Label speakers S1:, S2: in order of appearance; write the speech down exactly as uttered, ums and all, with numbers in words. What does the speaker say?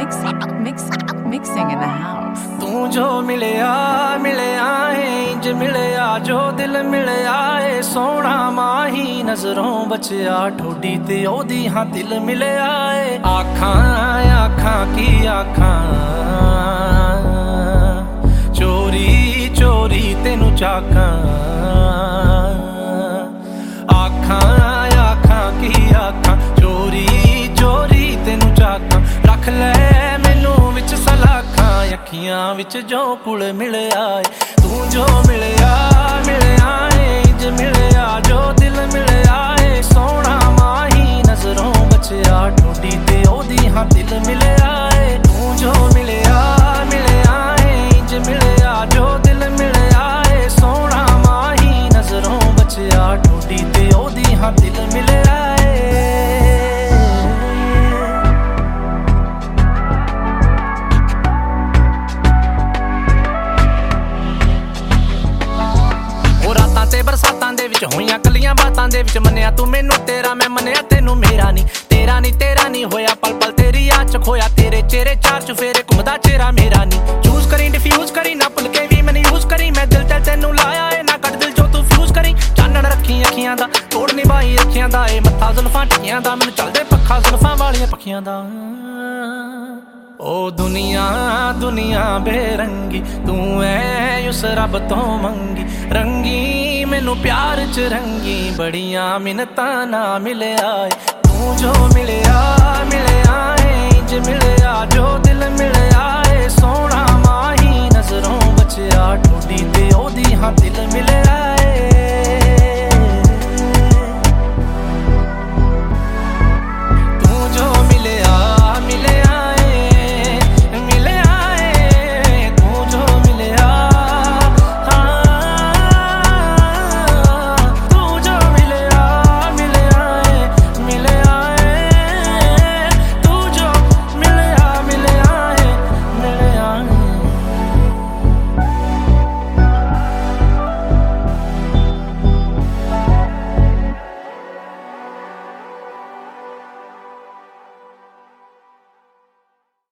S1: mix, mix, mixing in the house.
S2: तू जो मिलया मिलया है इंज मिलया जो दिल मिलया है सोना माही नजरों बचया ठोडी ते ओदी हाँ दिल मिलया है आखां आखां की आखां चोरी चोरी तेनू चाकां आखां आखां की आखां चोरी चोरी तेनू चाकां रख ले मैनू विच सलाखां अखियां विच जो कुल मिलया तू जो मिलया मिलया इंज मिलया जो दिल मिलया है सोना माही नजरों बचया ठोडी ते ओदी हाँ दिल मिलया है तू जो मिलया मिलया इंज मिलया जो दिल मिलया है सोना माही नजरों बचया ठोडी ते ओदी हाँ दिल मिलया है बरसातां दे विच होईयां कलियां बातां दे विच मन्निया तू मैनू तेरा मैं मन्निया तेनू मेरा नी तेरा नी तेरा नी होया पल पल तेरी याद च खोया तेरे चेहरे चार चुफेरे घुमदा चेहरा मेरा नी चूज करी डिफ्यूज करी ना भुल के भी मैनू यूज करी मैं दिल ते तेनू लाया है ना कट दिल जो तू फ्यूज करी चानण रखी अखियां दा तोड़ निभाई अखियां दा ए मत्था जुल्फां टिकियां दा मैनू चलदे पक्खा जुल्फां वालियां पखियां दा ओ दुनिया दुनिया बेरंगी तू है उस रब तो मंगी रंगी मैनू प्यार च रंगी बड़ियां मिन्नतां ना मिलया तू जो मिलया मिलया इंज मिलया जो दिल मिलया है सोना माही नजरों बचया ठोडी ते ओदी हाँ दिल मिलया